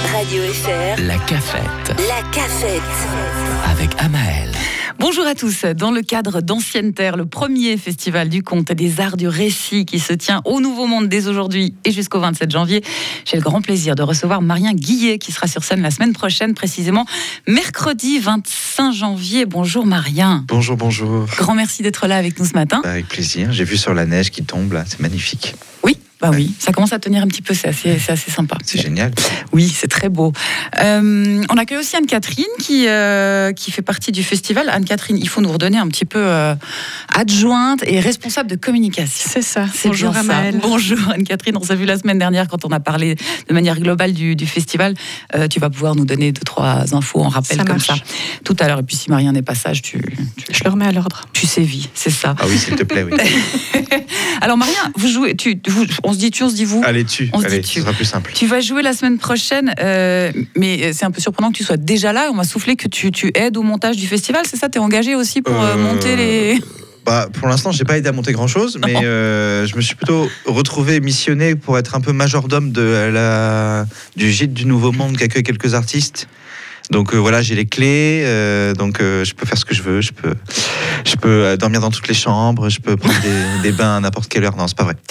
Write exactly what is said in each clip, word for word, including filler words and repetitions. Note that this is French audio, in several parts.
Radio F R, La Cafette. La Cafette. Avec Amael. Bonjour à tous. Dans le cadre d'Ancienne Terre, le premier festival du conte et des arts du récit qui se tient au Nouveau Monde dès aujourd'hui et jusqu'au vingt-sept janvier, j'ai le grand plaisir de recevoir Marien Guillet qui sera sur scène la semaine prochaine, précisément mercredi vingt-cinq janvier. Bonjour Marien. Bonjour, bonjour. Grand merci d'être là avec nous ce matin. Bah, avec plaisir. J'ai vu sur la neige qui tombe là, c'est magnifique. Oui. Bah oui, ça commence à tenir un petit peu, c'est assez, c'est assez sympa. C'est génial. Oui, c'est très beau. Euh, on accueille aussi Anne-Catherine qui, euh, qui fait partie du festival. Anne-Catherine, il faut nous redonner un petit peu euh, adjointe et responsable de communication. C'est ça. C'est Bonjour bien ça. Amael. Bonjour Anne-Catherine, on s'est vu la semaine dernière quand on a parlé de manière globale du, du festival. Euh, tu vas pouvoir nous donner deux, trois infos en rappel Ça comme marche. ça. Tout à l'heure, et puis si Marien n'est pas sage, tu, tu, Je le remets à l'ordre. tu sévis, c'est ça. Ah oui, s'il te plaît, oui. Alors Marien, vous jouez, tu, vous, on se dit tu, on se dit vous. Allez, tu. On se Allez, dit ce tu. sera plus simple. Tu vas jouer la semaine prochaine, euh, mais c'est un peu surprenant que tu sois déjà là. On m'a soufflé que tu, tu aides au montage du festival, c'est ça? Tu es engagé aussi pour euh, Euh, monter les... Bah, pour l'instant, j'ai pas aidé à monter grand-chose, mais euh, je me suis plutôt retrouvé missionné pour être un peu majordome de la, du gîte du Nouveau Monde qui accueille quelques artistes. Donc euh, voilà, j'ai les clés, euh, donc euh, je peux faire ce que je veux, je peux, je peux euh, dormir dans toutes les chambres, je peux prendre des, des bains à n'importe quelle heure. Non, c'est pas vrai.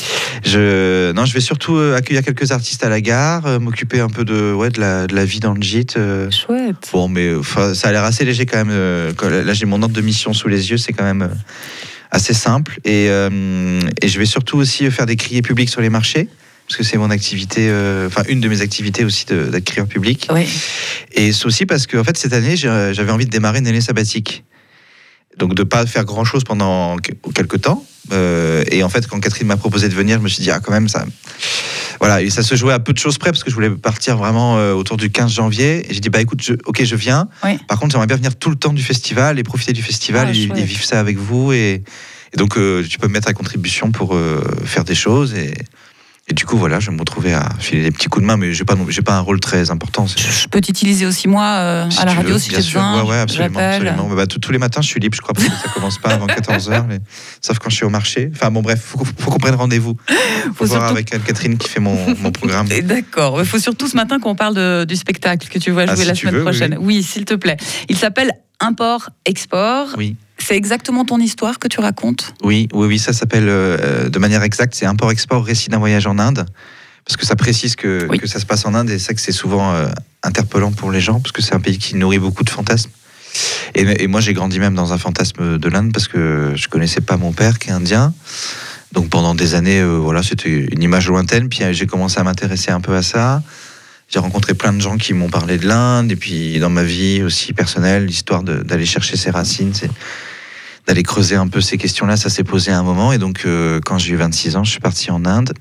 Je, non, je vais surtout euh, accueillir quelques artistes à la gare, euh, m'occuper un peu de, ouais, de la, de la vie dans le gîte. euh. Chouette. Bon, mais enfin, ça a l'air assez léger quand même. euh, quand- là, j'ai mon ordre de mission sous les yeux, c'est quand même euh, assez simple. Et, euh, et je vais surtout aussi faire des criers publics sur les marchés, parce que c'est mon activité, euh, enfin une de mes activités aussi de- d'être crieur public. Oui. Et c'est aussi parce que en fait, cette année, j'ai- j'avais envie de démarrer une année sabbatique. Donc de pas faire grand-chose pendant que- quelques temps. Euh, et en fait, quand Catherine m'a proposé de venir, je me suis dit, ah quand même, ça... Voilà, et ça se jouait à peu de choses près, parce que je voulais partir vraiment euh, autour du quinze janvier. Et j'ai dit, bah écoute, je, ok, je viens. Oui. Par contre, j'aimerais bien venir tout le temps du festival et profiter du festival Ah, et, chouette. et vivre ça avec vous. Et, et donc, euh, tu peux me mettre à contribution pour euh, faire des choses. Et, et du coup, voilà, je vais me retrouver à filer des petits coups de main, mais j'ai pas, non- j'ai pas un rôle très important. c'est- Je peux t'utiliser aussi moi euh, si à la tu radio veux, si bien j'ai sûr. besoin. Ouais, ouais, absolument. J'appelle. absolument. Bah, tous- tous les matins, je suis libre, je crois, parce que ça commence pas avant quatorze heures, mais... sauf quand je suis au marché. Enfin bon, bref, faut, faut qu'on prenne rendez-vous. Faut, Faut voir surtout- avec Anne-Catherine qui fait mon, mon programme. Et D'accord. Il faut surtout ce matin qu'on parle de- du spectacle que tu vas jouer Ah, si la tu semaine veux, oui, prochaine. Oui, s'il te plaît. Il s'appelle Import-Export. Oui, C'est exactement ton histoire que tu racontes? oui, oui, oui, ça s'appelle euh, de manière exacte, c'est import-export, récit d'un voyage en Inde. Parce que ça précise que, Oui. que ça se passe en Inde, et c'est ça que c'est souvent euh, interpellant pour les gens, parce que c'est un pays qui nourrit beaucoup de fantasmes. Et, et moi, j'ai grandi même dans un fantasme de l'Inde, parce que je connaissais pas mon père, qui est indien. Donc pendant des années, euh, voilà, c'était une image lointaine. Puis euh, j'ai commencé à m'intéresser un peu à ça. J'ai rencontré plein de gens qui m'ont parlé de l'Inde. Et puis dans ma vie aussi personnelle, l'histoire de- d'aller chercher ses racines, c'est d'aller creuser un peu ces questions-là, ça s'est posé à un moment. Et donc euh, quand j'ai eu vingt-six ans, je suis parti en Inde.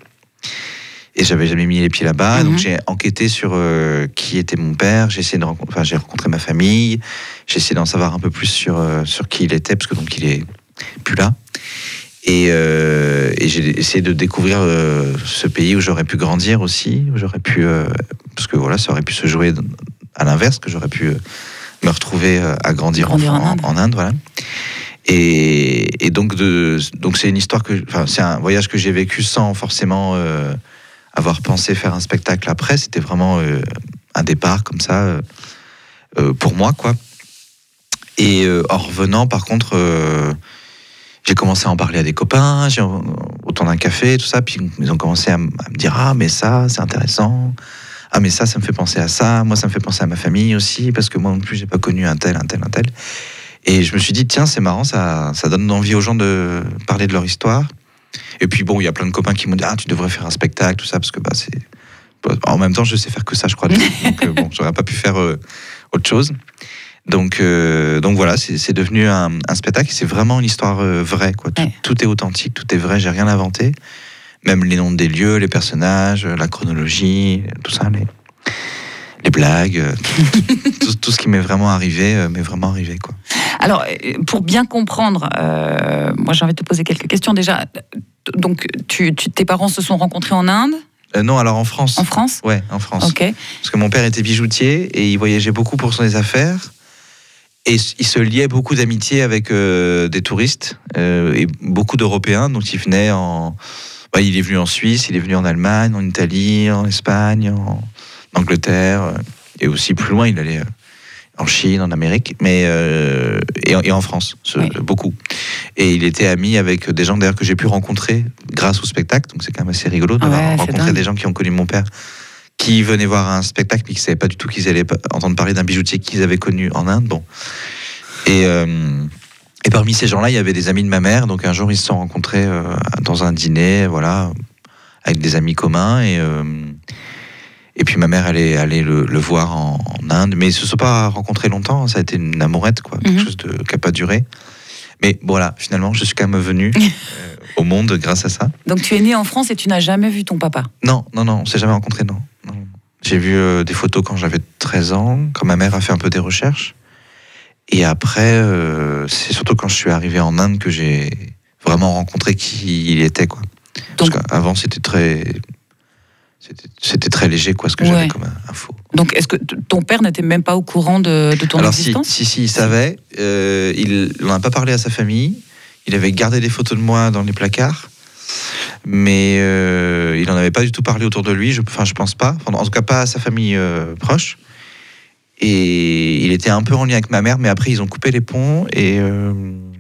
Et j'avais jamais mis les pieds là-bas. Mhm. Donc j'ai enquêté sur euh, qui était mon père. J'ai essayé de rencontrer, enfin j'ai rencontré ma famille. J'ai essayé d'en savoir un peu plus sur euh, sur qui il était, parce que donc il est plus là. Et, euh, et j'ai essayé de découvrir euh, ce pays où j'aurais pu grandir aussi, où j'aurais pu, euh, parce que voilà, ça aurait pu se jouer à l'inverse, que j'aurais pu euh, me retrouver euh, à grandir, Grandir en, en Inde. en Inde, voilà. Et, et donc de, donc c'est une histoire que, enfin c'est un voyage que j'ai vécu sans forcément euh, avoir pensé faire un spectacle après. C'était vraiment euh, un départ comme ça euh, euh, pour moi, quoi. Et euh, en revenant, par contre. Euh, J'ai commencé à en parler à des copains, j'ai, autour d'un café, tout ça, puis ils ont commencé à, m- à me dire « Ah, mais ça, c'est intéressant. Ah, mais ça, ça me fait penser à ça. Moi, ça me fait penser à ma famille aussi, parce que moi non plus, j'ai pas connu un tel, un tel, un tel. » Et je me suis dit « Tiens, c'est marrant, ça, ça donne envie aux gens de parler de leur histoire. » Et puis bon, il y a plein de copains qui m'ont dit « Ah, tu devrais faire un spectacle, tout ça, parce que bah, c'est... » En même temps, je sais faire que ça, je crois. Donc euh, bon, j'aurais pas pu faire euh, autre chose. Donc, euh, donc voilà, c'est, c'est devenu un, un spectacle. C'est vraiment une histoire euh, vraie, quoi. Tout, Ouais. tout est authentique, tout est vrai. J'ai rien inventé. Même les noms des lieux, les personnages, la chronologie, tout ça, les, les blagues, euh, tout, tout, tout ce qui m'est vraiment arrivé, euh, m'est vraiment arrivé, quoi. Alors, euh, pour bien comprendre, euh, moi j'ai envie de te poser quelques questions. Déjà, donc tu, tu- tes parents se sont rencontrés en Inde, Euh, non, alors en France. en France? Ouais, en France. Ok. Parce que mon père était bijoutier et il voyageait beaucoup pour ses affaires. Et il se liait beaucoup d'amitié avec euh, des touristes euh, et beaucoup d'Européens. Donc il venait en, bah, il est venu en Suisse, il est venu en Allemagne, en Italie, en Espagne, en... Angleterre, euh, et aussi plus loin, il allait euh, en Chine, en Amérique, mais euh, et, et en France, ce, Oui. beaucoup. Et il était ami avec des gens d'ailleurs que j'ai pu rencontrer grâce au spectacle, donc c'est quand même assez rigolo d'avoir Ouais, c'est rencontré dingue. des gens qui ont connu mon père, qui venaient voir un spectacle mais qui ne savaient pas du tout qu'ils allaient entendre parler d'un bijoutier qu'ils avaient connu en Inde. Bon. Et, euh, et parmi ces gens-là, il y avait des amis de ma mère. Donc un jour, ils se sont rencontrés euh, dans un dîner, voilà, avec des amis communs. Et, euh, et puis ma mère allait aller le, le voir en, en Inde. Mais ils ne se sont pas rencontrés longtemps. Ça a été une amourette, quoi, quelque Mhm. chose de, qui n'a pas duré. Mais voilà, finalement, je suis quand même venu euh, au monde grâce à ça. Donc tu es né en France et tu n'as jamais vu ton papa. Non, non, non, on s'est jamais rencontrés, non. non. J'ai vu euh, des photos quand j'avais treize ans, quand ma mère a fait un peu des recherches. Et après, euh, c'est surtout quand je suis arrivé en Inde que j'ai vraiment rencontré qui il était, quoi. Donc- Parce qu'avant, c'était très... C'était, c'était très léger, quoi, ce que Ouais. j'avais comme info. Donc est-ce que t- ton père n'était même pas au courant de, de ton Alors si, existence? si, si, il savait. Euh, il n'en a pas parlé à sa famille. Il avait gardé des photos de moi dans les placards. Mais euh, il n'en avait pas du tout parlé autour de lui. Je, enfin, je pense pas. Enfin, en tout cas, pas à sa famille euh, proche. Et il était un peu en lien avec ma mère. Mais après, ils ont coupé les ponts. Et, euh,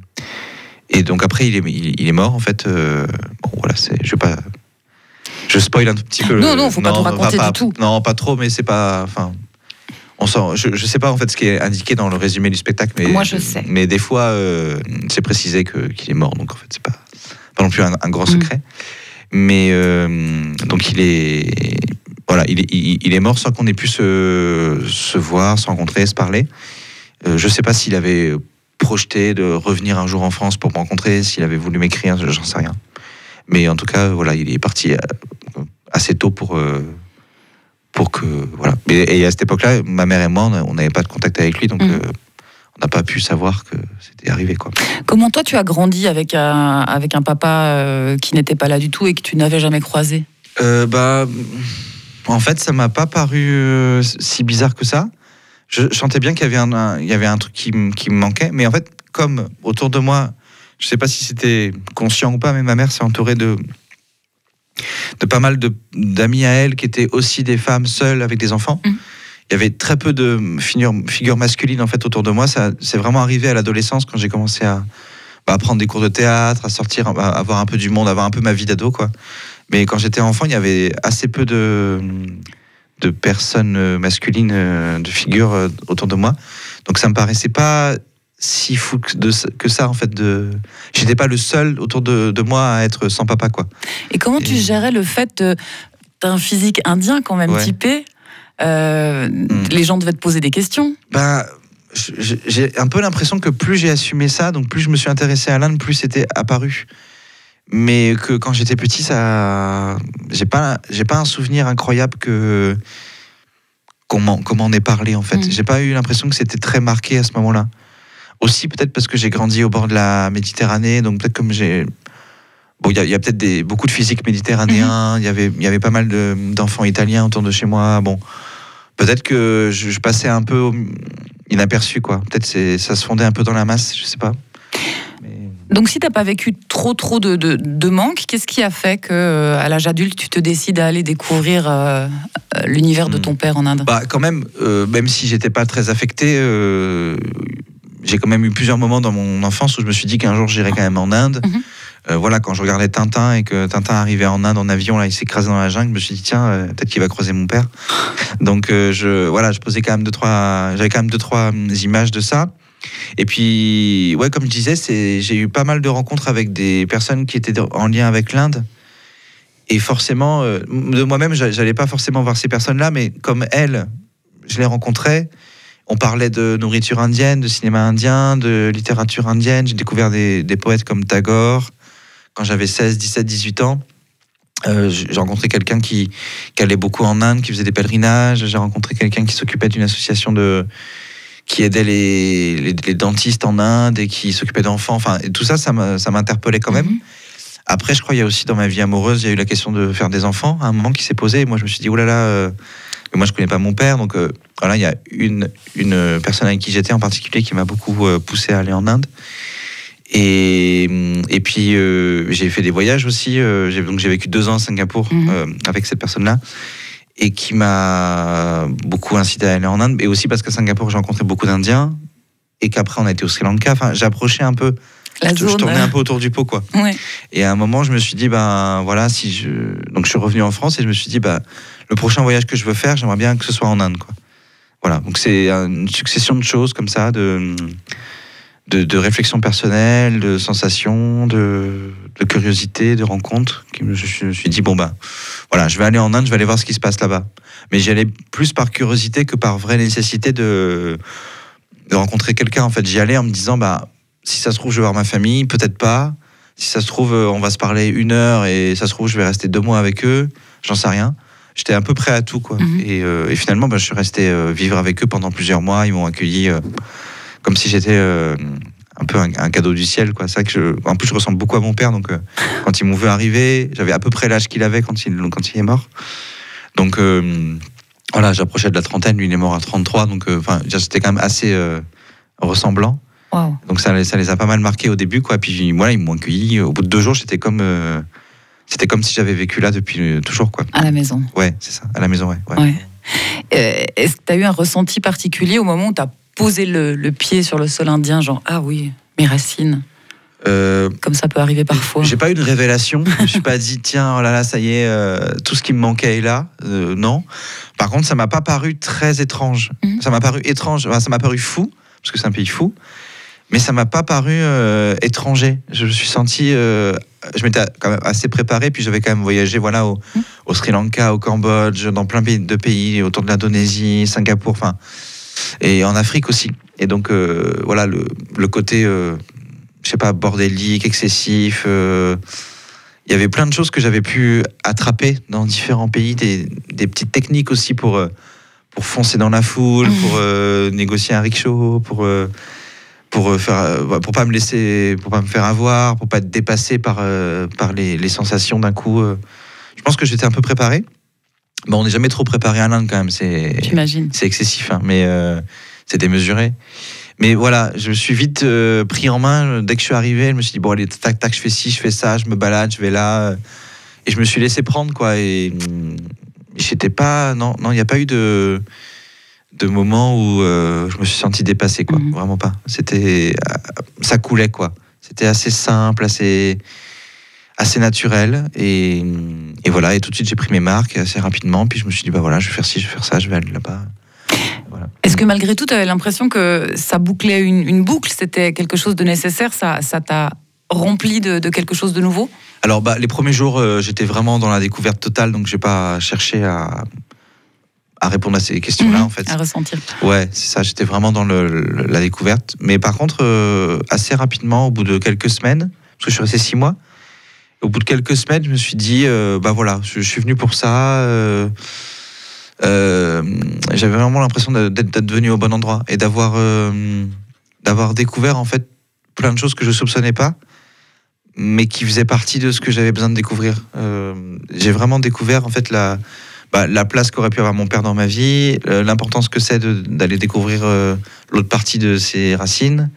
et donc après, il est, il, il est mort, en fait. Euh, bon, voilà, c'est, je vais pas... Je spoil un tout petit peu. Non, non, faut pas tout raconter pas, du tout. Non, pas trop, mais c'est pas... Enfin, on sent, je, je sais pas en fait ce qui est indiqué dans le résumé du spectacle, mais Moi, je sais. Mais des fois, euh, c'est précisé que, qu'il est mort, donc en fait, c'est pas, pas non plus un, un grand secret. Mm. Mais euh, donc il est, voilà, il est, il, il est mort sans qu'on ait pu se, se voir, se rencontrer, se parler. Euh, je sais pas s'il avait projeté de revenir un jour en France pour me rencontrer, s'il avait voulu m'écrire, j'en sais rien. Mais en tout cas, voilà, il est parti assez tôt pour. Euh, pour que voilà. Et, et à cette époque-là, ma mère et moi, on n'avait pas de contact avec lui, donc Mmh. euh, on n'a pas pu savoir que c'était arrivé, quoi. Comment toi tu as grandi avec un, avec un papa euh, qui n'était pas là du tout et que tu n'avais jamais croisé? Euh, bah, en fait, ça m'a pas paru euh, si bizarre que ça. Je, je sentais bien qu'il y avait un, un- il y avait un truc qui, m- qui me manquait, mais en fait, comme autour de moi, je sais pas si c'était conscient ou pas, mais ma mère s'est entourée de de pas mal de, d'amis à elle qui étaient aussi des femmes seules avec des enfants. Mmh. Il y avait très peu de figures, figures masculines en fait autour de moi. Ça, c'est vraiment arrivé à l'adolescence quand j'ai commencé à, bah, à prendre des cours de théâtre, à sortir, à avoir un peu du monde, à avoir un peu ma vie d'ado, quoi. Mais quand j'étais enfant, il y avait assez peu de, de personnes masculines, euh, de figures euh, autour de moi. Donc ça me paraissait pas si fou que, de, que ça en fait. De... J'étais pas le seul autour de, de moi à être sans papa, quoi. Et comment tu Et- gérais le fait de, d'un physique indien quand même Ouais. typé? Euh, Les gens devaient te poser des questions. Bah, j'ai j'ai un peu l'impression que plus j'ai assumé ça, donc plus je me suis intéressé à l'Inde, plus c'était apparu. Mais que quand j'étais petit, ça, j'ai pas, j'ai pas un souvenir incroyable que qu'on m'en, qu'on m'en ait parlé en fait. Mm. J'ai pas eu l'impression que c'était très marqué à ce moment-là. Aussi peut-être parce que j'ai grandi au bord de la Méditerranée, donc peut-être comme j'ai bon, il y a, y a peut-être des, beaucoup de physiques méditerranéens. Il y avait, il y avait pas mal de, d'enfants italiens autour de chez moi. Bon, peut-être que je, je passais un peu au- inaperçu, quoi. Peut-être c'est, ça se fondait un peu dans la masse, je sais pas. Mais- Donc si tu n'as pas vécu trop trop de, de, de manque, qu'est-ce qui a fait que euh, à l'âge adulte tu te décides à aller découvrir euh, euh, l'univers de Mm. ton père en Inde? Bah, quand même, euh, même si j'étais pas très affecté, euh, j'ai quand même eu plusieurs moments dans mon enfance où je me suis dit qu'un jour j'irais quand même en Inde. Mhm. Euh, voilà, quand je regardais Tintin et que Tintin arrivait en Inde en avion, là, il s'est écrasé dans la jungle, je me suis dit tiens, euh, peut-être qu'il va croiser mon père. Donc euh, je, voilà, je posais quand même deux trois, j'avais quand même deux trois hum, images de ça. Et puis, ouais, comme je disais, c'est, j'ai eu pas mal de rencontres avec des personnes qui étaient en lien avec l'Inde. Et forcément, euh, de moi-même, j'a- j'allais pas forcément voir ces personnes-là, mais comme elles, je les rencontrais. On parlait de nourriture indienne, de cinéma indien, de littérature indienne. J'ai découvert des, des poètes comme Tagore quand j'avais seize, dix-sept, dix-huit ans. Euh, j'ai rencontré quelqu'un qui, qui allait beaucoup en Inde, qui faisait des pèlerinages. J'ai rencontré quelqu'un qui s'occupait d'une association de, qui aidait les, les, les dentistes en Inde et qui s'occupait d'enfants. Enfin, et tout ça, ça m'a- ça m'interpellait quand même. Mhm. Après, je crois qu'il y a aussi dans ma vie amoureuse, il y a eu la question de faire des enfants, à un moment qui s'est posé. Et moi, je me suis dit, oh là là, euh, moi, je connais pas mon père. Donc, euh, voilà, il y a une, une personne avec qui j'étais en particulier qui m'a beaucoup euh, poussé à aller en Inde. Et, et puis, euh, j'ai fait des voyages aussi. Euh, j'ai, donc, j'ai vécu deux ans à Singapour Mhm. euh, avec cette personne-là. et qui m'a beaucoup incité à aller en Inde, et aussi parce qu'à Singapour j'ai rencontré beaucoup d'Indiens et qu'après on a été au Sri Lanka. Enfin, j'ai approché un peu, La je, zone, je tournais euh... un peu autour du pot, quoi. Ouais. Et à un moment, je me suis dit, ben voilà, si je, donc je suis revenu en France et je me suis dit, bah le prochain voyage que je veux faire, j'aimerais bien que ce soit en Inde, quoi. Voilà, donc c'est une succession de choses comme ça, de de, de réflexion personnelle, de sensations, de, de curiosité, de rencontres. Je me suis dit, bon ben voilà, je vais aller en Inde, je vais aller voir ce qui se passe là-bas. Mais j'y allais plus par curiosité que par vraie nécessité de, de rencontrer quelqu'un. En fait, j'y allais en me disant, bah, si ça se trouve, je vais voir ma famille, peut-être pas. Si ça se trouve, on va se parler une heure et ça se trouve, je vais rester deux mois avec eux. J'en sais rien. J'étais un peu prêt à tout, quoi. Mm-hmm. Et, euh, et finalement, bah, je suis resté euh, vivre avec eux pendant plusieurs mois. Ils m'ont accueilli euh, comme si j'étais euh, un peu un, un cadeau du ciel, quoi. C'est vrai que je, en plus, je ressemble beaucoup à mon père. Donc, euh, quand ils m'ont vu arriver, j'avais à peu près l'âge qu'il avait quand il, quand il est mort. Donc, euh, voilà, j'approchais de la trentaine. Lui, il est mort à trente-trois. Donc, enfin, euh, c'était quand même assez euh, ressemblant. Wow. Donc, ça, ça les a pas mal marqués au début, quoi. Puis, voilà, ils m'ont accueilli. Au bout de deux jours, j'étais comme... Euh, C'était comme si j'avais vécu là depuis euh, toujours, quoi. À la maison. Ouais, c'est ça, à la maison, ouais. ouais. ouais. Euh, est-ce que tu as eu un ressenti particulier au moment où tu as posé le, le pied sur le sol indien, genre, ah oui, mes racines euh, comme ça peut arriver parfois. J'ai pas eu de révélation, je me suis pas dit, tiens, oh là là, ça y est, euh, tout ce qui me manquait est là. Euh, non. Par contre, ça m'a pas paru très étrange. Mm-hmm. Ça m'a paru étrange, enfin, ça m'a paru fou, parce que c'est un pays fou. Mais ça m'a pas paru euh, étranger. Je me suis senti, euh, je m'étais quand même assez préparé, puis j'avais quand même voyagé, voilà, au, mmh. au Sri Lanka, au Cambodge, dans plein de pays, autour de l'Indonésie, Singapour, enfin, et en Afrique aussi. Et donc, euh, voilà, le, le côté, euh, je sais pas, bordélique, excessif. Euh, il y avait plein de choses que j'avais pu attraper dans différents pays, des, des petites techniques aussi pour euh, pour foncer dans la foule, mmh. pour euh, négocier un rickshaw, pour euh, pour faire, pour pas me laisser, pour pas me faire avoir, pour pas être dépassé par euh, par les, les sensations d'un coup. Euh. Je pense que j'étais un peu préparé. Bon, on n'est jamais trop préparé à l'Inde quand même. C'est, J'imagine. C'est excessif, hein, mais euh, c'est démesuré. Mais voilà, je me suis vite euh, pris en main dès que je suis arrivé. Je me suis dit bon, allez, tac tac, je fais ci, je fais ça, je me balade, je vais là, et je me suis laissé prendre, quoi. Et j'étais pas, non, non, il n'y a pas eu de de moments où euh, je me suis senti dépassé, quoi. Mmh. Vraiment pas. C'était, ça coulait, quoi. C'était assez simple, assez, assez naturel, et, et voilà. Et tout de suite, j'ai pris mes marques assez rapidement. Puis je me suis dit, bah voilà, je vais faire ci, je vais faire ça, je vais aller là-bas. Voilà. Est-ce que malgré tout, tu avais l'impression que ça bouclait une, une boucle, c'était quelque chose de nécessaire, ça, ça t'a rempli de, de quelque chose de nouveau ? Alors, bah, les premiers jours, euh, j'étais vraiment dans la découverte totale, donc j'ai pas cherché à à répondre à ces questions-là, mmh, en fait. À ressentir. Ouais, c'est ça, j'étais vraiment dans le, le, la découverte. Mais par contre, euh, assez rapidement, au bout de quelques semaines, parce que je suis resté six mois, au bout de quelques semaines, je me suis dit, euh, bah voilà, je, je suis venu pour ça. Euh, euh, j'avais vraiment l'impression d'être, d'être venu au bon endroit et d'avoir, euh, d'avoir découvert, en fait, plein de choses que je soupçonnais pas, mais qui faisaient partie de ce que j'avais besoin de découvrir. Euh, j'ai vraiment découvert, en fait, la... Bah, la place qu'aurait pu avoir mon père dans ma vie, euh, l'importance que c'est de, d'aller découvrir euh, l'autre partie de ses racines,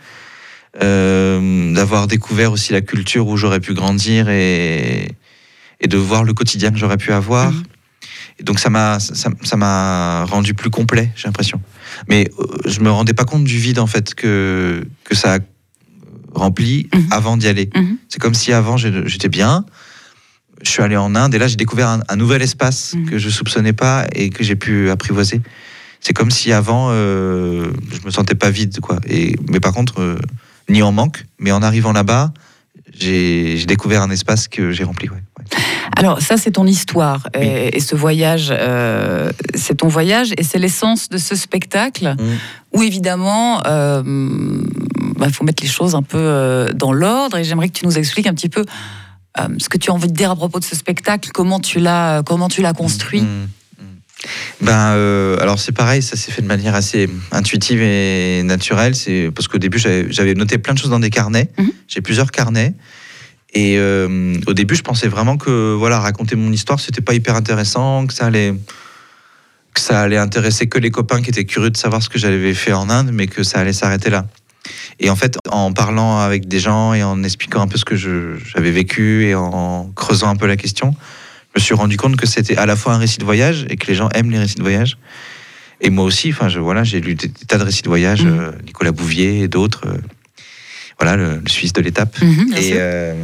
euh, d'avoir découvert aussi la culture où j'aurais pu grandir et, et de voir le quotidien que j'aurais pu avoir. Mmh. Et donc ça m'a, ça, ça m'a rendu plus complet, j'ai l'impression. Mais euh, je me rendais pas compte du vide, en fait, que, que ça a rempli mmh. avant d'y aller. Mmh. C'est comme si avant j'étais bien. Je suis allé en Inde et là j'ai découvert un, un nouvel espace mmh. que je soupçonnais pas et que j'ai pu apprivoiser. C'est comme si avant euh, je me sentais pas vide, quoi. Et mais par contre euh, ni en manque, mais en arrivant là-bas j'ai, j'ai découvert un espace que j'ai rempli. Ouais, ouais. Alors ça c'est ton histoire, oui. et, et ce voyage euh, c'est ton voyage et c'est l'essence de ce spectacle mmh. où évidemment il euh, bah, faut mettre les choses un peu euh, dans l'ordre et j'aimerais que tu nous expliques un petit peu Euh, ce que tu as envie de dire à propos de ce spectacle, comment tu l'as, comment tu l'as construit. Mmh, mmh. Ben, euh, alors c'est pareil, ça s'est fait de manière assez intuitive et naturelle. C'est parce qu'au début j'avais, j'avais noté plein de choses dans des carnets. Mmh. J'ai plusieurs carnets et euh, au début je pensais vraiment que voilà, raconter mon histoire c'était pas hyper intéressant, que ça allait que ça allait intéresser que les copains qui étaient curieux de savoir ce que j'avais fait en Inde, mais que ça allait s'arrêter là. Et en fait, en parlant avec des gens et en expliquant un peu ce que je, j'avais vécu et en creusant un peu la question, me suis rendu compte que c'était à la fois un récit de voyage et que les gens aiment les récits de voyage. Et moi aussi, enfin, je, voilà, j'ai lu des, des tas de récits de voyage, mmh. euh, Nicolas Bouvier et d'autres. Euh, voilà, le, le Suisse de l'étape. Mmh, et euh,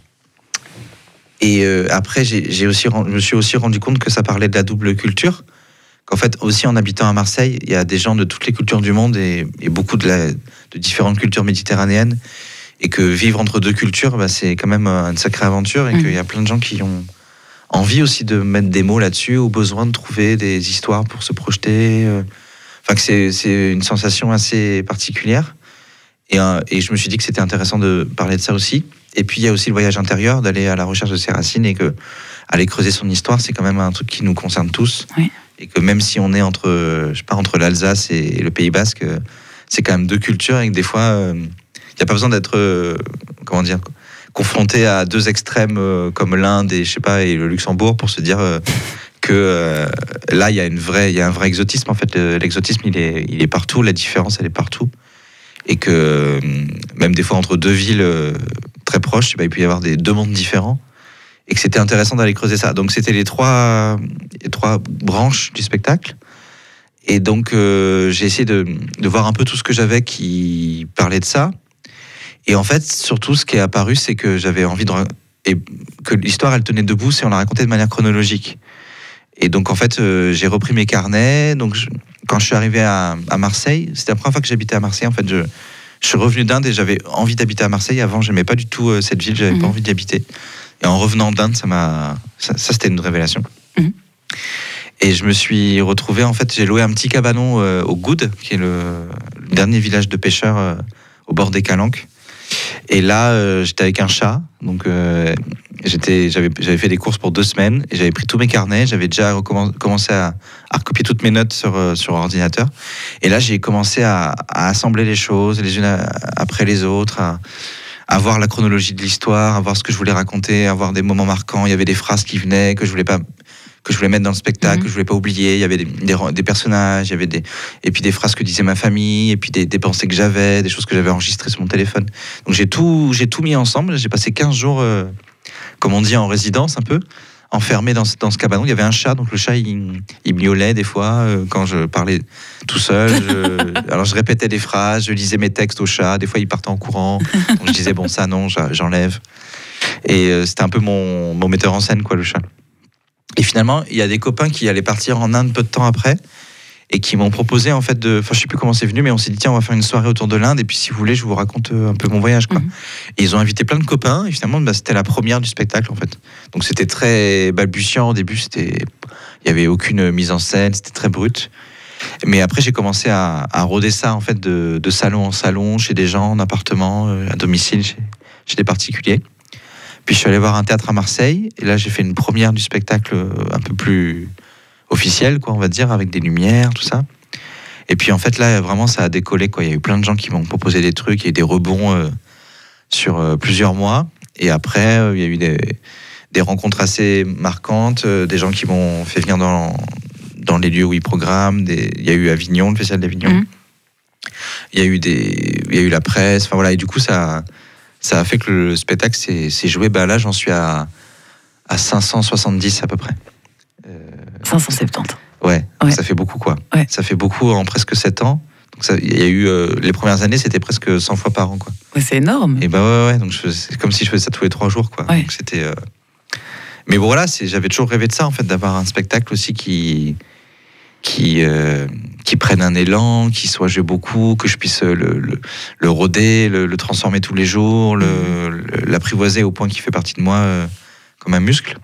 et euh, après, j'ai, j'ai aussi, je me suis aussi rendu compte que ça parlait de la double culture. Qu'en fait, aussi en habitant à Marseille, il y a des gens de toutes les cultures du monde et, et beaucoup de, la, de différentes cultures méditerranéennes. Et que vivre entre deux cultures, bah, c'est quand même une sacrée aventure. Et mmh. qu'il y a plein de gens qui ont envie aussi de mettre des mots là-dessus, ou besoin de trouver des histoires pour se projeter. Enfin, que c'est, c'est une sensation assez particulière. Et, euh, et je me suis dit que c'était intéressant de parler de ça aussi. Et puis, il y a aussi le voyage intérieur, d'aller à la recherche de ses racines, et que aller creuser son histoire, c'est quand même un truc qui nous concerne tous. Oui. Et que même si on est entre, je sais pas, entre l'Alsace et le Pays Basque, c'est quand même deux cultures, et que des fois, il n'y a pas besoin d'être, euh, comment dire, confronté à deux extrêmes euh, comme l'Inde et je sais pas et le Luxembourg pour se dire euh, que euh, là il y a une vraie, il y a un vrai exotisme en fait. Le, l'exotisme il est, il est partout, la différence elle est partout, et que euh, même des fois entre deux villes euh, très proches, bah, il peut y avoir des deux mondes différents. Et que c'était intéressant d'aller creuser ça. Donc c'était les trois, les trois branches du spectacle. Et donc euh, j'ai essayé de, de voir un peu tout ce que j'avais qui parlait de ça. Et en fait, surtout, ce qui est apparu, c'est que j'avais envie de... Et que l'histoire, elle tenait debout si on la racontait de manière chronologique. Et donc en fait, euh, j'ai repris mes carnets. Donc je, quand je suis arrivé à, à Marseille, c'était la première fois que j'habitais à Marseille. En fait, je, je suis revenu d'Inde et j'avais envie d'habiter à Marseille. Avant, j'aimais pas du tout euh, cette ville, j'avais mmh. pas envie d'y habiter. Et en revenant d'Inde, ça m'a, ça, ça c'était une révélation. Mmh. Et je me suis retrouvé, en fait, j'ai loué un petit cabanon euh, au Goude, qui est le, le dernier village de pêcheurs euh, au bord des Calanques. Et là, euh, j'étais avec un chat, donc euh, j'étais, j'avais, j'avais fait des courses pour deux semaines et j'avais pris tous mes carnets. J'avais déjà recomm- commencé à, à recopier toutes mes notes sur euh, sur ordinateur. Et là, j'ai commencé à, à assembler les choses les unes à, après les autres. À, à voir la chronologie de l'histoire, à voir ce que je voulais raconter, à voir des moments marquants. Il y avait des phrases qui venaient que je voulais pas, que je voulais mettre dans le spectacle, mmh. que je voulais pas oublier. Il y avait des, des, des personnages, il y avait des, et puis des phrases que disait ma famille, et puis des, des pensées que j'avais, des choses que j'avais enregistrées sur mon téléphone. Donc j'ai tout, j'ai tout mis ensemble. J'ai passé quinze jours, euh, comme on dit, en résidence un peu, enfermé dans, dans ce cabanon. Il y avait un chat, donc le chat, il, il miaulait des fois euh, quand je parlais tout seul. Je, alors je répétais des phrases, je lisais mes textes au chat. Des fois, il partait en courant. Donc je disais, bon, ça, non, j'enlève. Et euh, c'était un peu mon, mon metteur en scène, quoi, le chat. Et finalement, il y a des copains qui allaient partir en Inde peu de temps après et qui m'ont proposé, en fait, de... Enfin, je sais plus comment c'est venu, mais on s'est dit, tiens, on va faire une soirée autour de l'Inde et puis si vous voulez, je vous raconte un peu mon voyage, quoi. Mmh. Et ils ont invité plein de copains et finalement, bah, c'était la première du spectacle, en fait. Donc c'était très balbutiant au début, c'était... il n'y avait aucune mise en scène, c'était très brut. Mais après, j'ai commencé à, à rôder ça, en fait, de, de salon en salon, chez des gens, en appartement, à domicile, chez, chez des particuliers. Puis je suis allé voir un théâtre à Marseille, et là j'ai fait une première du spectacle un peu plus officielle, quoi, on va dire, avec des lumières, tout ça. Et puis en fait là, vraiment ça a décollé, quoi. Il y a eu plein de gens qui m'ont proposé des trucs, il y a eu des rebonds euh, sur euh, plusieurs mois. Et après, euh, il y a eu des, des rencontres assez marquantes, euh, des gens qui m'ont fait venir dans, dans les lieux où ils programment. Des... Il y a eu Avignon, le Festival d'Avignon. Mmh. Il y a eu des, il y a eu la presse. Enfin voilà, et du coup ça. Ça a fait que le spectacle s'est, s'est joué. Bah là, j'en suis à, à cinq cent soixante-dix à peu près. Euh... cinq cent soixante-dix. Ouais, ouais, ça fait beaucoup, quoi. Ouais. Ça fait beaucoup en presque sept ans. Donc ça, il y a eu euh, les premières années, c'était presque cent fois par an, quoi. Ouais, c'est énorme. Et bah ouais, ouais. Donc je, c'est comme si je faisais ça tous les trois jours, quoi. Ouais. Donc c'était. Euh... Mais bon, voilà, c'est, j'avais toujours rêvé de ça, en fait, d'avoir un spectacle aussi qui. qui, euh, qui prenne un élan, qui soit joué beaucoup, que je puisse le, le, le rôder, le, le transformer tous les jours, le, le, l'apprivoiser au point qu'il fait partie de moi euh, comme un muscle.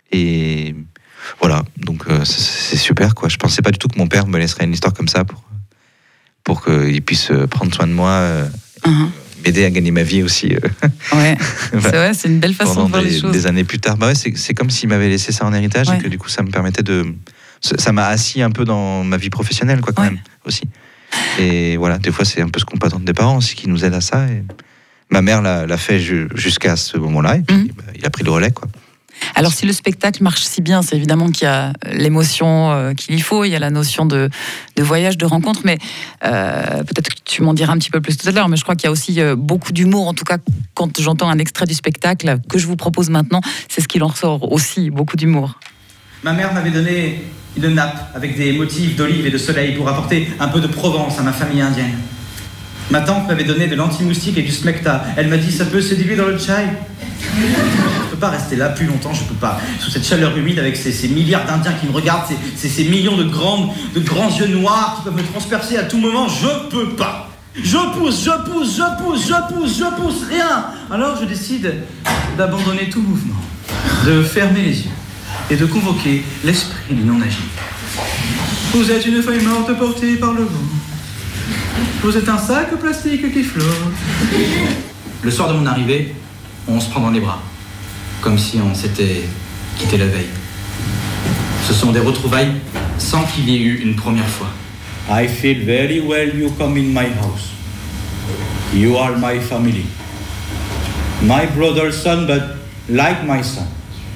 Et voilà, donc euh, c'est, c'est super, quoi. Je pensais pas du tout que mon père me laisserait une histoire comme ça pour, pour qu'il puisse prendre soin de moi, euh, uh-huh. m'aider à gagner ma vie aussi. Euh, ouais, c'est vrai, c'est une belle façon de voir des, les choses. Des années plus tard, bah ouais, c'est, c'est comme s'il m'avait laissé ça en héritage, ouais. Et que du coup ça me permettait de... Ça m'a assis un peu dans ma vie professionnelle, quoi, quand ouais. même, aussi. Et voilà, des fois, c'est un peu ce qu'on peut attendre des parents aussi, qui nous aident à ça. Et ma mère l'a, l'a fait ju- jusqu'à ce moment-là, et puis mmh. bah, il a pris le relais, quoi. Alors si le spectacle marche si bien, c'est évidemment qu'il y a l'émotion euh, qu'il y faut, il y a la notion de, de voyage, de rencontre, mais euh, peut-être que tu m'en diras un petit peu plus tout à l'heure, mais je crois qu'il y a aussi euh, beaucoup d'humour, en tout cas quand j'entends un extrait du spectacle que je vous propose maintenant, c'est ce qu'il en ressort aussi, beaucoup d'humour. Ma mère m'avait donné une nappe avec des motifs d'olive et de soleil pour apporter un peu de Provence à ma famille indienne. Ma tante m'avait donné de l'anti-moustique et du smecta. Elle m'a dit, ça peut se diluer dans le chai. Je peux pas rester là plus longtemps, je peux pas. Sous cette chaleur humide avec ces, ces milliards d'Indiens qui me regardent, ces, ces, ces millions de, grandes, de grands yeux noirs qui peuvent me transpercer à tout moment, je peux pas. Je pousse, je pousse, je pousse, je pousse, je pousse, rien. Alors je décide d'abandonner tout mouvement, de fermer les yeux et de convoquer l'esprit du non-agi. Vous êtes une feuille morte portée par le vent. Vous êtes un sac plastique qui flotte. Le soir de mon arrivée, on se prend dans les bras, comme si on s'était quitté la veille. Ce sont des retrouvailles sans qu'il y ait eu une première fois. I feel very well you come in my house. You are my family. My brother's son, but like my son.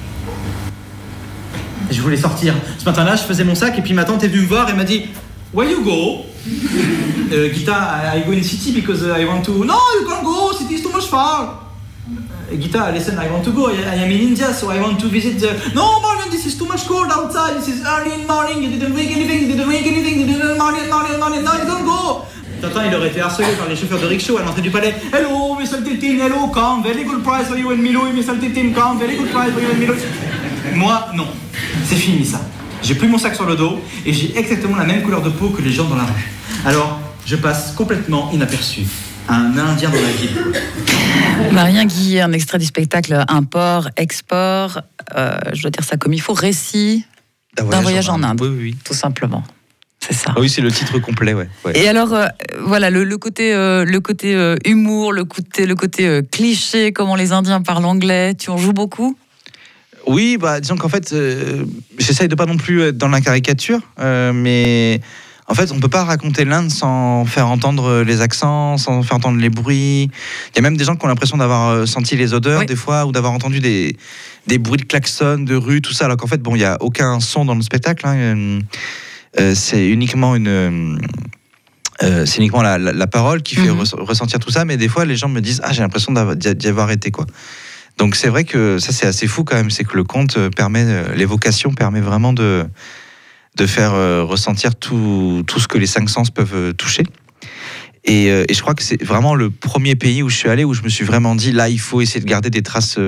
Je voulais sortir. Ce matin-là, je faisais mon sac et puis ma tante est venue me voir et m'a dit Where you go? uh, Gita, I go in city because I want to. No, you can't go. City is too much far. Uh, Gita, listen, I want to go. I, I am in India, so I want to visit the. No, Marlon, this is too much cold outside. This is early in the morning. You didn't drink anything. You didn't drink anything. You didn't morning, morning, morning. No, you don't go. Tintin, il aurait été harcelé par les chauffeurs de rickshaw à l'entrée du palais. Hello, Mister Tintin, hello, come. Very good price for you and Milo. Mister Tintin, come. Very good price for you and Milo. Moi, non. C'est fini ça. J'ai plus mon sac sur le dos et j'ai exactement la même couleur de peau que les gens dans la rue. Alors, je passe complètement inaperçu. Un Indien dans la ville. Marien Guillet, un extrait du spectacle Import, Export, euh, je dois dire ça comme il faut, récit d'un voyage, voyage en Inde. Oui, oui, oui. Tout simplement. C'est ça. Ah oui, c'est le titre complet, ouais. ouais. Et alors, euh, voilà, le, le côté, euh, le côté euh, humour, le côté, le côté euh, cliché, comment les Indiens parlent anglais, tu en joues beaucoup ? Oui, bah, disons qu'en fait, euh, j'essaye de pas non plus être dans la caricature, euh, mais en fait, on peut pas raconter l'Inde sans faire entendre les accents, sans faire entendre les bruits. Il y a même des gens qui ont l'impression d'avoir senti les odeurs, oui. des fois, ou d'avoir entendu des, des bruits de klaxons, de rue, tout ça, alors qu'en fait, bon, il y a aucun son dans le spectacle. Hein, euh, c'est uniquement une... Euh, c'est uniquement la, la, la parole qui fait mm-hmm. ressentir tout ça, mais des fois, les gens me disent « Ah, j'ai l'impression d'y avoir été, quoi ». Donc c'est vrai que ça c'est assez fou quand même, c'est que le conte permet, l'évocation permet vraiment de, de faire ressentir tout, tout ce que les cinq sens peuvent toucher. Et, et je crois que c'est vraiment le premier pays où je suis allé, où je me suis vraiment dit, là il faut essayer de garder des traces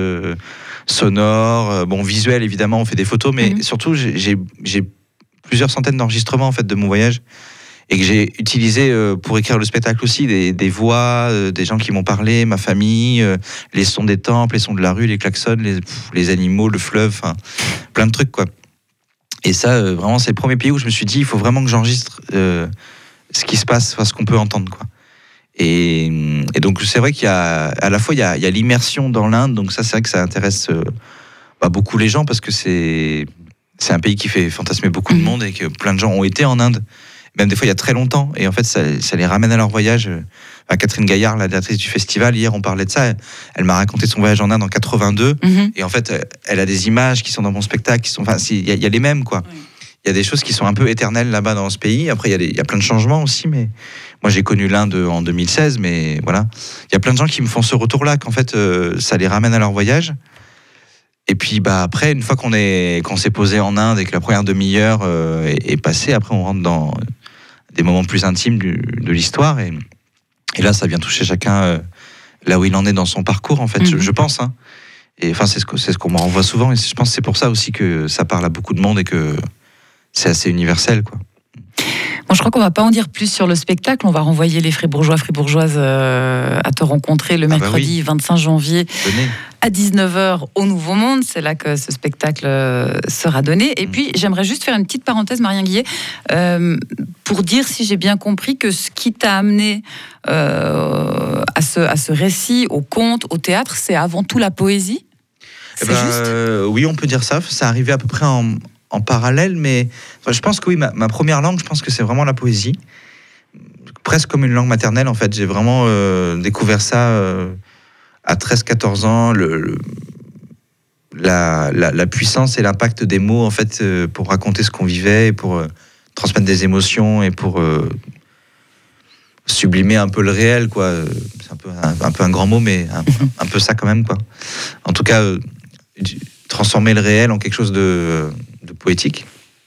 sonores, bon visuelles évidemment, on fait des photos, mais mmh. surtout j'ai, j'ai, j'ai plusieurs centaines d'enregistrements en fait de mon voyage. Et que j'ai utilisé euh, pour écrire le spectacle aussi, des, des voix, euh, des gens qui m'ont parlé, ma famille, euh, les sons des temples, les sons de la rue, les klaxons, les, pff, les animaux, le fleuve, plein de trucs, quoi. Et ça, euh, vraiment, c'est le premier pays où je me suis dit, il faut vraiment que j'enregistre euh, ce qui se passe, enfin, ce qu'on peut entendre, quoi. Et, et donc, c'est vrai qu'il y a, à la fois, il y a, il y a l'immersion dans l'Inde, donc ça, c'est vrai que ça intéresse euh, bah, beaucoup les gens, parce que c'est, c'est un pays qui fait fantasmer beaucoup de monde et que plein de gens ont été en Inde. Même des fois il y a très longtemps, et en fait ça, ça les ramène à leur voyage. À Catherine Gaillard, la directrice du festival, hier on parlait de ça, elle, elle m'a raconté son voyage en Inde en quatre-vingt-deux, mm-hmm. et en fait elle a des images qui sont dans mon spectacle, qui sont, enfin il y, y a les mêmes quoi. Il oui. y a des choses qui sont un peu éternelles là-bas dans ce pays. Après il y, y a plein de changements aussi, mais moi j'ai connu l'Inde en deux mille seize, mais voilà, il y a plein de gens qui me font ce retour-là, qu'en fait euh, ça les ramène à leur voyage. Et puis bah après, une fois qu'on est qu'on s'est posé en Inde et que la première demi-heure euh, est, est passée, après on rentre dans des moments plus intimes du, de l'histoire, et, et là ça vient toucher chacun euh, là où il en est dans son parcours en fait, mmh. je, je pense. Hein. Et enfin c'est ce que c'est ce qu'on me renvoie souvent, et je pense que c'est pour ça aussi que ça parle à beaucoup de monde et que c'est assez universel quoi. Bon, je crois qu'on va pas en dire plus sur le spectacle. On va renvoyer les Fribourgeois, Fribourgeoises euh, à te rencontrer le mercredi ah bah oui. vingt-cinq janvier Venez. À dix-neuf heures au Nouveau Monde. C'est là que ce spectacle euh, sera donné. Et mmh. puis, j'aimerais juste faire une petite parenthèse, Marien Guillet, euh, pour dire si j'ai bien compris que ce qui t'a amené euh, à, ce, à ce récit, au conte, au théâtre, c'est avant tout la poésie. C'est eh ben, juste euh, Oui, on peut dire ça. Ça arrivait à peu près en... en parallèle, mais enfin, je pense que oui, ma, ma première langue, je pense que c'est vraiment la poésie, presque comme une langue maternelle en fait. J'ai vraiment euh, découvert ça euh, à treize quatorze ans. Le, le... la, la, la puissance et l'impact des mots en fait euh, pour raconter ce qu'on vivait et pour euh, transmettre des émotions et pour euh, sublimer un peu le réel, quoi. C'est un peu un, un peu un grand mot, mais un, un peu ça quand même, quoi. En tout cas, euh, transformer le réel en quelque chose de, de poétique.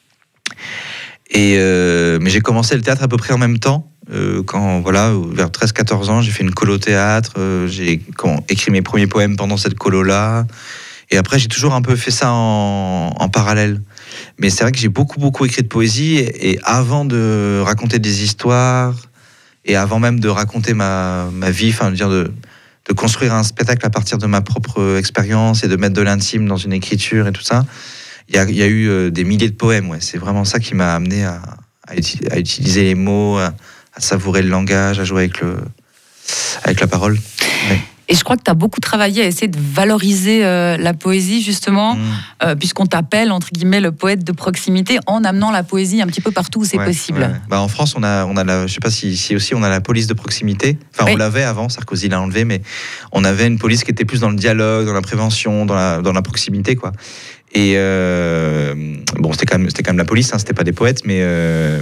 Et euh, mais j'ai commencé le théâtre à peu près en même temps. Euh, quand voilà, vers treize quatorze ans, j'ai fait une colo théâtre. Euh, j'ai quand, écrit mes premiers poèmes pendant cette colo-là. Et après, j'ai toujours un peu fait ça en, en parallèle. Mais c'est vrai que j'ai beaucoup, beaucoup écrit de poésie. Et, et avant de raconter des histoires, et avant même de raconter ma, ma vie, enfin, de dire de, de construire un spectacle à partir de ma propre expérience et de mettre de l'intime dans une écriture et tout ça, il y a, y a eu euh, des milliers de poèmes. Ouais. C'est vraiment ça qui m'a amené à, à, uti- à utiliser les mots, à, à savourer le langage, à jouer avec, le, avec la parole. Ouais. Et je crois que tu as beaucoup travaillé à essayer de valoriser euh, la poésie, justement, mmh. euh, puisqu'on t'appelle, entre guillemets, le poète de proximité, en amenant la poésie un petit peu partout où c'est ouais, possible. Ouais. Bah, en France, on a, on a la, je ne sais pas si ici aussi, on a la police de proximité. Enfin, oui. On l'avait avant, Sarkozy l'a enlevé, mais on avait une police qui était plus dans le dialogue, dans la prévention, dans la, dans la proximité, quoi. Et euh, bon, c'était quand même, c'était quand même la police, hein, c'était pas des poètes, mais euh,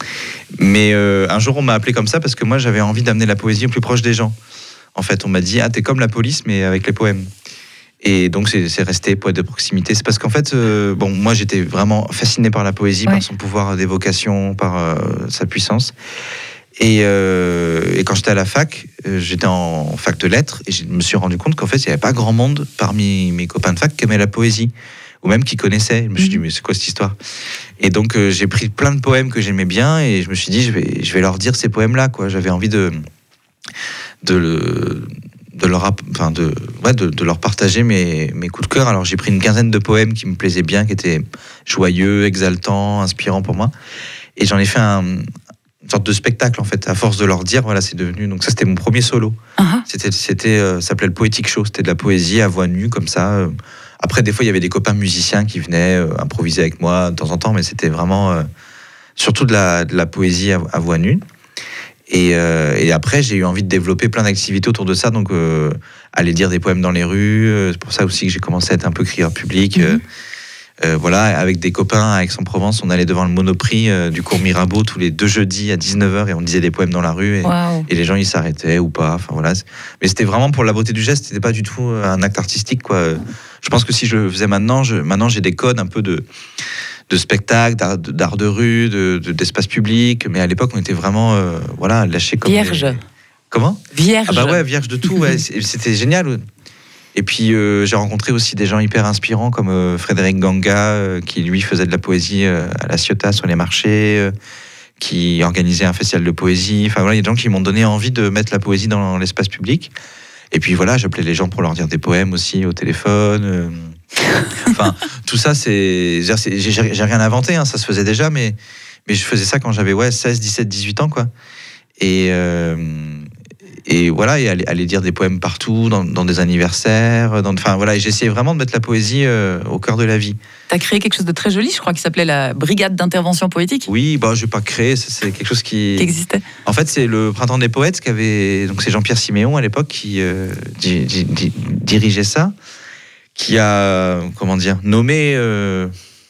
mais euh, un jour on m'a appelé comme ça parce que moi j'avais envie d'amener la poésie au plus proche des gens. En fait, on m'a dit ah t'es comme la police mais avec les poèmes. Et donc c'est, c'est resté poète de proximité. C'est parce qu'en fait, euh, bon, moi j'étais vraiment fasciné par la poésie, ouais. par son pouvoir d'évocation, par euh, sa puissance. Et, euh, et quand j'étais à la fac, euh, j'étais en fac de lettres et je me suis rendu compte qu'en fait il n'y avait pas grand monde parmi mes copains de fac qui aimait la poésie. Ou même qui connaissaient. Je me suis dit, mais c'est quoi cette histoire ? Et donc, euh, j'ai pris plein de poèmes que j'aimais bien et je me suis dit, je vais, je vais leur dire ces poèmes-là, quoi. J'avais envie de, de, le, de, leur, enfin de, ouais, de, de leur partager mes, mes coups de cœur. Alors, j'ai pris une quinzaine de poèmes qui me plaisaient bien, qui étaient joyeux, exaltants, inspirants pour moi. Et j'en ai fait un, une sorte de spectacle, en fait, à force de leur dire, voilà, c'est devenu... Donc ça, c'était mon premier solo. Uh-huh. C'était, c'était, euh, ça s'appelait le Poetic Show. C'était de la poésie à voix nue, comme ça... Euh, Après, des fois, il y avait des copains musiciens qui venaient euh, improviser avec moi de temps en temps, mais c'était vraiment euh, surtout de la, de la poésie à, à voix nue. Et, euh, et après, j'ai eu envie de développer plein d'activités autour de ça, donc euh, aller dire des poèmes dans les rues. Euh, c'est pour ça aussi que j'ai commencé à être un peu crieur public. Mm-hmm. Euh, euh, voilà, avec des copains à Aix-en-Provence, on allait devant le Monoprix euh, du cours Mirabeau tous les deux jeudis à dix-neuf heures et on disait des poèmes dans la rue et, wow. et les gens ils s'arrêtaient ou pas. Enfin voilà, mais c'était vraiment pour la beauté du geste. C'était pas du tout un acte artistique, quoi. Je pense que si je le faisais maintenant, je, maintenant j'ai des codes un peu de, de spectacle, d'art, d'art de rue, de, de, d'espace public. Mais à l'époque, on était vraiment euh, voilà, lâchés comme... Vierge. Les... Comment ? Vierge. Ah bah ouais, vierge de tout, ouais, c'était génial. Et puis euh, j'ai rencontré aussi des gens hyper inspirants comme euh, Frédéric Ganga, euh, qui lui faisait de la poésie euh, à la Ciotat sur les marchés, euh, qui organisait un festival de poésie. Enfin voilà, il y a des gens qui m'ont donné envie de mettre la poésie dans l'espace public. Et puis voilà, j'appelais les gens pour leur dire des poèmes aussi au téléphone. Euh... enfin, tout ça, c'est, c'est j'ai, j'ai rien inventé, hein, ça se faisait déjà, mais, mais je faisais ça quand j'avais ouais, seize, dix-sept, dix-huit ans, quoi. Et, euh, et voilà, et aller, aller dire des poèmes partout, dans, dans des anniversaires. Dans, enfin voilà, et j'essayais vraiment de mettre la poésie euh, au cœur de la vie. Tu as créé quelque chose de très joli, je crois, qui s'appelait la Brigade d'intervention poétique. Oui, bah, je n'ai pas créé, c'est, c'est quelque chose qui... qui existait. En fait, c'est le Printemps des Poètes qui avait... Donc c'est Jean-Pierre Siméon à l'époque qui euh, di, di, di, dirigeait ça, qui a, comment dire, nommé euh,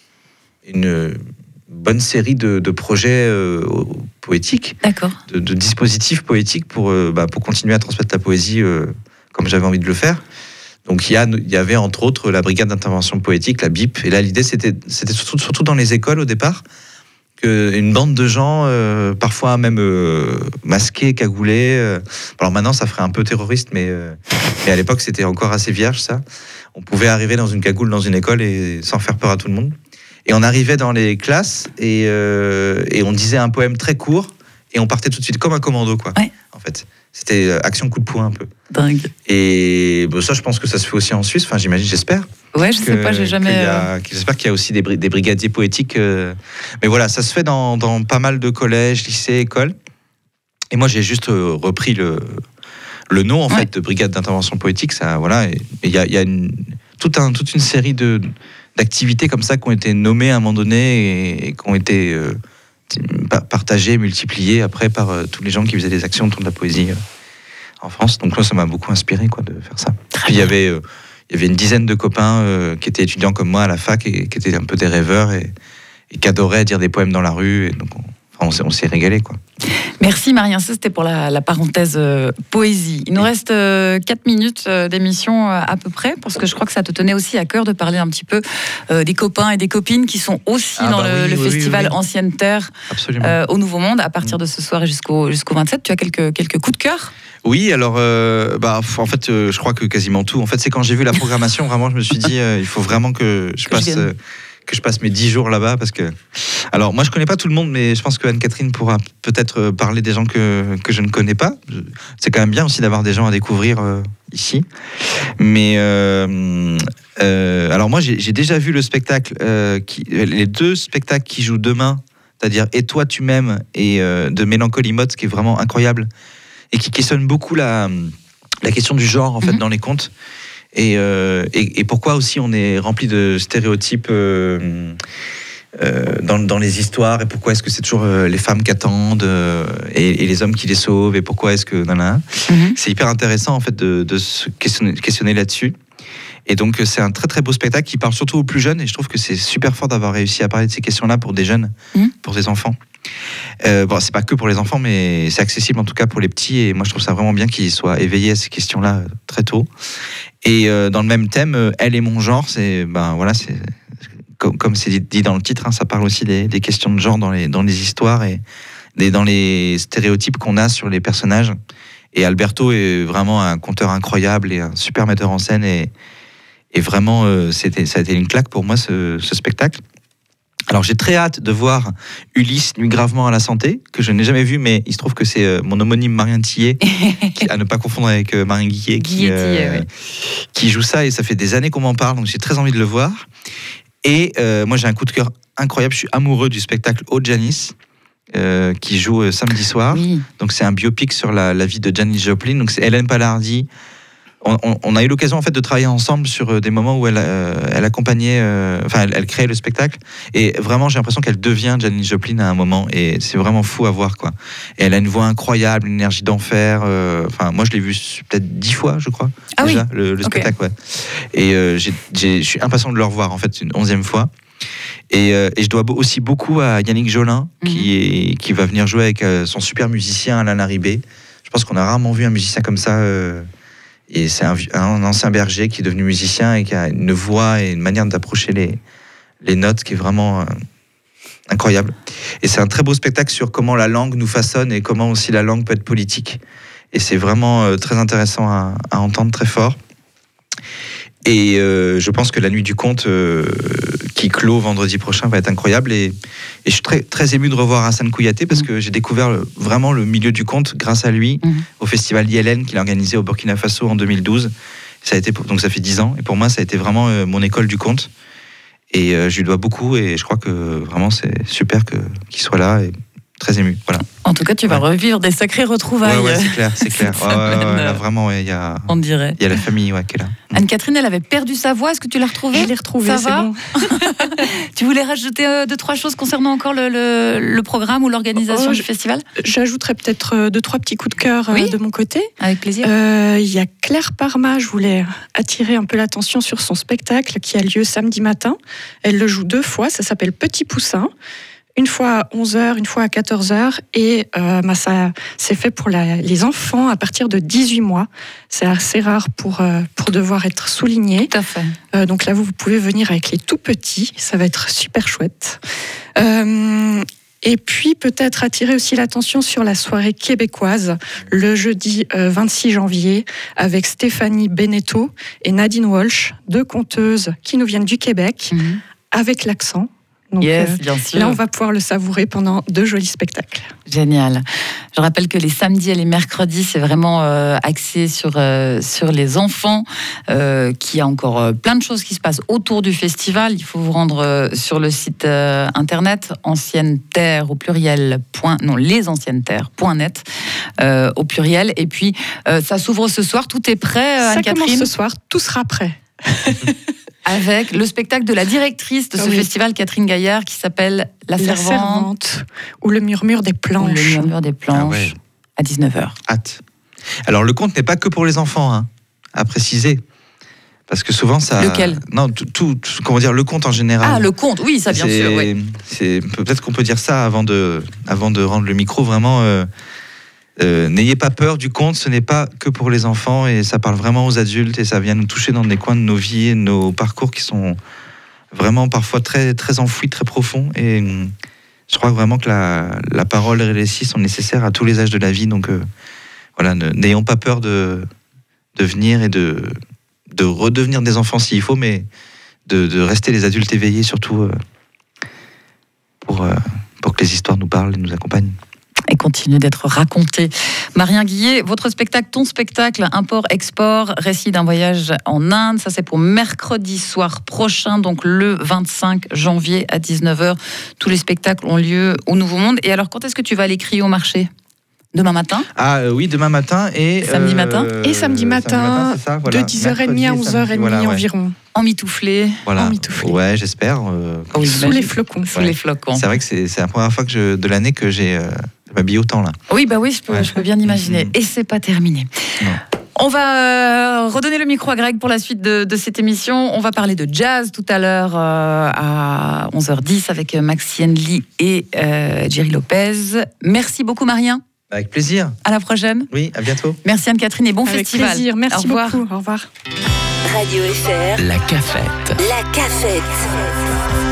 une bonne série de, de projets euh, poétiques, D'accord. De, de dispositifs poétiques pour, euh, bah, pour continuer à transmettre la poésie euh, comme j'avais envie de le faire. Donc il y, a, il y avait entre autres la brigade d'intervention poétique, la B I P, et là l'idée c'était, c'était surtout, surtout dans les écoles au départ, qu'une bande de gens, euh, parfois même euh, masqués, cagoulés, euh, alors maintenant ça ferait un peu terroriste, mais, euh, mais à l'époque c'était encore assez vierge ça, on pouvait arriver dans une cagoule dans une école et sans faire peur à tout le monde. Et on arrivait dans les classes et, euh, et on disait un poème très court et on partait tout de suite comme un commando, quoi. Ouais. En fait, c'était action coup de poing un peu. Dingue. Et bon, ça, je pense que ça se fait aussi en Suisse. Enfin, j'imagine, j'espère. Ouais, je que, sais pas, j'ai jamais. A, j'espère qu'il y a aussi des, des brigadiers poétiques. Euh, mais voilà, ça se fait dans, dans pas mal de collèges, lycées, écoles. Et moi, j'ai juste euh, repris le le nom en ouais. fait de brigade d'intervention poétique. Ça, voilà. Et il y a, y a une, tout un, toute une série de d'activités comme ça qui ont été nommées à un moment donné et, et qui ont été euh, partagées, multipliées après par euh, tous les gens qui faisaient des actions autour de la poésie euh, en France. Donc là, ça m'a beaucoup inspiré, quoi, de faire ça. Puis il y avait, euh, il y avait une dizaine de copains euh, qui étaient étudiants comme moi à la fac et qui étaient un peu des rêveurs et, et qui adoraient dire des poèmes dans la rue. Et donc on, enfin, on, s'est, on s'est régalé, quoi. Merci Marien, ça c'était pour la, la parenthèse euh, poésie. Il nous reste euh, quatre minutes euh, d'émission euh, à peu près, parce que je crois que ça te tenait aussi à cœur de parler un petit peu euh, des copains et des copines qui sont aussi ah dans bah le, oui, le oui, festival oui, oui. Ancienne Terre euh, au Nouveau Monde, à partir de ce soir et jusqu'au, jusqu'au vingt-sept. Tu as quelques, quelques coups de cœur ? Oui, alors, euh, bah, en fait, euh, je crois que quasiment tout. En fait, c'est quand j'ai vu la programmation, vraiment, je me suis dit, euh, il faut vraiment que je que passe... Je que je passe mes dix jours là-bas, parce que... Alors, moi, je connais pas tout le monde, mais je pense que Anne-Catherine pourra peut-être parler des gens que, que je ne connais pas. C'est quand même bien aussi d'avoir des gens à découvrir euh, ici. Mais... Euh, euh, alors, moi, j'ai, j'ai déjà vu le spectacle, euh, qui, les deux spectacles qui jouent demain, c'est-à-dire « Et toi, tu m'aimes » et euh, de Mélancolie Mode, qui est vraiment incroyable, et qui questionne beaucoup la, la question du genre, en fait, mm-hmm. dans les contes. Et, euh, et, et pourquoi aussi on est rempli de stéréotypes euh, euh, dans, dans les histoires, et pourquoi est-ce que c'est toujours euh, les femmes qui attendent euh, et, et les hommes qui les sauvent, et pourquoi est-ce que... Nanana. Mm-hmm. C'est hyper intéressant en fait de, de se questionner, questionner là-dessus. Et donc c'est un très très beau spectacle qui parle surtout aux plus jeunes, et je trouve que c'est super fort d'avoir réussi à parler de ces questions-là pour des jeunes, mmh. pour des enfants. Euh, bon, c'est pas que pour les enfants, mais c'est accessible en tout cas pour les petits, et moi je trouve ça vraiment bien qu'ils soient éveillés à ces questions-là très tôt. Et euh, dans le même thème, euh, Elle et mon genre, c'est ben voilà, c'est comme, comme c'est dit dans le titre, hein, ça parle aussi des, des questions de genre dans les dans les histoires et des, dans les stéréotypes qu'on a sur les personnages. Et Alberto est vraiment un conteur incroyable et un super metteur en scène, et Et vraiment, euh, c'était, ça a été une claque pour moi, ce, ce spectacle. Alors, j'ai très hâte de voir Ulysse, Nuit gravement à la santé, que je n'ai jamais vu, mais il se trouve que c'est euh, mon homonyme Marien Tillet, qui, à ne pas confondre avec euh, Marien Guillet, qui, euh, ouais. qui joue ça, et ça fait des années qu'on m'en parle, donc j'ai très envie de le voir. Et euh, moi, j'ai un coup de cœur incroyable, je suis amoureux du spectacle Oh Janis, euh, qui joue euh, samedi soir. Oui. Donc, c'est un biopic sur la, la vie de Janis Joplin, donc c'est Hélène Palardi. On, on, on a eu l'occasion en fait de travailler ensemble sur des moments où elle, euh, elle accompagnait, euh, enfin elle, elle créait le spectacle, et vraiment j'ai l'impression qu'elle devient Janis Joplin à un moment, et c'est vraiment fou à voir, quoi. Et elle a une voix incroyable, une énergie d'enfer. Euh, enfin moi je l'ai vu peut-être dix fois, je crois, ah déjà oui. le, le okay. spectacle, ouais. Et euh, j'ai, j'ai, je suis impatient de le revoir en fait une onzième fois. Et, euh, et je dois aussi beaucoup à Yannick Jolin, mm-hmm. qui est, qui va venir jouer avec euh, son super musicien Alain Larribé. Je pense qu'on a rarement vu un musicien comme ça. Euh, Et c'est un, un ancien berger qui est devenu musicien et qui a une voix et une manière d'approcher les, les notes qui est vraiment euh, incroyable. Et c'est un très beau spectacle sur comment la langue nous façonne et comment aussi la langue peut être politique. Et c'est vraiment euh, très intéressant à, à entendre, très fort. Et euh, je pense que la nuit du conte euh, qui clôt vendredi prochain va être incroyable. Et, et je suis très, très ému de revoir Hassan Kouyaté, parce que j'ai découvert le, vraiment le milieu du conte grâce à lui, mmh. au festival Yellen qu'il a organisé au Burkina Faso en deux mille douze. Ça a été, donc ça fait dix ans. Et pour moi, ça a été vraiment euh, mon école du conte. Et euh, je lui dois beaucoup. Et je crois que vraiment, c'est super que, qu'il soit là. Et très ému, voilà. En tout cas, tu vas ouais. revivre des sacrées retrouvailles. Ouais, ouais, c'est clair, c'est clair. Ouais, ouais, ouais, là, vraiment, il ouais, y a. On dirait. Il y a la famille, ouais, qui est là. Anne-Catherine, elle avait perdu sa voix. Est-ce que tu l'as retrouvée ? Je l'ai retrouvée. Ça c'est va bon. Tu voulais rajouter euh, deux trois choses concernant encore le, le, le programme ou l'organisation oh, du festival ? J'ajouterais peut-être euh, deux trois petits coups de cœur euh, oui, de mon côté. Avec plaisir. Il euh, y a Claire Parma. Je voulais attirer un peu l'attention sur son spectacle qui a lieu samedi matin. Elle le joue deux fois. Ça s'appelle Petit Poussin. Une fois à onze heures, une fois à quatorze heures, et euh, bah ça, c'est fait pour la, les enfants à partir de dix-huit mois. C'est assez rare pour, euh, pour devoir être souligné. Tout à fait. Euh, donc là, vous, vous pouvez venir avec les tout petits, ça va être super chouette. Euh, et puis peut-être attirer aussi l'attention sur la soirée québécoise, le jeudi euh, vingt-six janvier, avec Stéphanie Beneteau et Nadine Walsh, deux conteuses qui nous viennent du Québec, mmh. avec l'accent. Donc, yes, euh, bien sûr. Là, on va pouvoir le savourer pendant deux jolis spectacles. Génial. Je rappelle que les samedis et les mercredis, c'est vraiment euh, axé sur, euh, sur les enfants, euh, qu'il y a encore euh, plein de choses qui se passent autour du festival. Il faut vous rendre euh, sur le site euh, internet ancienne terre au pluriel. Point, non, les anciennes terres point net euh, au pluriel. Et puis, euh, ça s'ouvre ce soir. Tout est prêt, ça Anne-Catherine ? commence ce soir. Tout sera prêt. Avec le spectacle de la directrice de ce oui. festival, Catherine Gaillard, qui s'appelle La Servante. La Servante, ou le murmure des planches. Ou le murmure des planches, ah ouais. à dix-neuf heures. Hâte. Alors, le conte n'est pas que pour les enfants, hein, à préciser. Parce que souvent ça. Lequel ? Non, tout, tout, comment dire, le conte en général. Ah, le conte, oui, ça bien c'est, sûr. Oui. C'est, peut-être qu'on peut dire ça avant de, avant de rendre le micro. Vraiment, euh, euh, n'ayez pas peur du conte, ce n'est pas que pour les enfants et ça parle vraiment aux adultes et ça vient nous toucher dans des coins de nos vies et nos parcours qui sont vraiment parfois très, très enfouis, très profonds. Et je crois vraiment que la, la parole et le récit sont nécessaires à tous les âges de la vie. Donc euh, voilà, ne, n'ayons pas peur de, de venir et de. de redevenir des enfants s'il faut, mais de, de rester les adultes éveillés surtout euh, pour, euh, pour que les histoires nous parlent et nous accompagnent. Et continue d'être raconté. Marien Guillet, votre spectacle, ton spectacle, import-export, récit d'un voyage en Inde, ça c'est pour mercredi soir prochain, donc le vingt-cinq janvier à dix-neuf heures. Tous les spectacles ont lieu au Nouveau Monde. Et alors, quand est-ce que tu vas aller crier au marché ? Demain matin ? Ah euh, oui, demain matin et... Samedi matin euh, Et samedi matin, samedi matin c'est ça, voilà. de dix heures trente Mercredi à et onze heures trente samedi, voilà, ouais. environ, Emmitouflé. Voilà. emmitouflé. Ouais, j'espère. euh, Oh oui, sous j'imagine. les flocons. Sous Ouais. les flocons. C'est vrai que c'est, c'est la première fois que je, de l'année que j'ai euh, je m'habille autant là. Oui, bah oui, je peux, Ouais. je peux bien imaginer. Mhm. Et c'est pas terminé. Non. On va euh, redonner le micro à Greg pour la suite de, de cette émission. On va parler de jazz tout à l'heure euh, à onze heures dix avec Maxime Lee et euh, Jerry Lopez. Merci beaucoup, Marien. Avec plaisir. À la prochaine. Oui, à bientôt. Merci Anne-Catherine et bon Avec festival. plaisir, merci Au revoir. beaucoup. Au revoir. Radio F R, La cafette. la cafette.